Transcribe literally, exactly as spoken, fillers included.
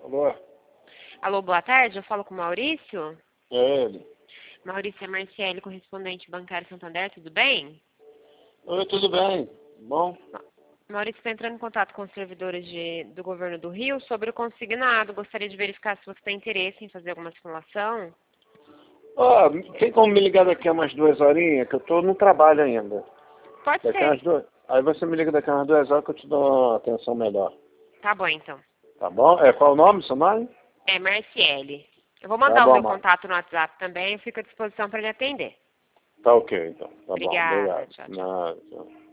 Alô? Alô, boa tarde, eu falo com o Maurício. É ele. Maurício é Marciele, correspondente bancário Santander, tudo bem? Oi, tudo bem? Bom? Maurício está entrando em contato com os servidores de, do governo do Rio sobre o consignado. Gostaria de verificar se você tem interesse em fazer alguma simulação. Ah, tem como me ligar daqui a umas duas horinhas, que eu tô no trabalho ainda. Pode Daqui a umas ser. duas... Aí você me liga daqui a umas duas horas que eu te dou uma atenção melhor. Tá bom, então. Tá bom? É, qual o nome, seu nome? É Marciele. Eu vou Tá mandar o bom, meu mano. contato no WhatsApp também, eu fico à disposição para lhe atender. Tá ok, então. Tá bom, Obrigada, obrigado. tchau, tchau. Nada, tchau.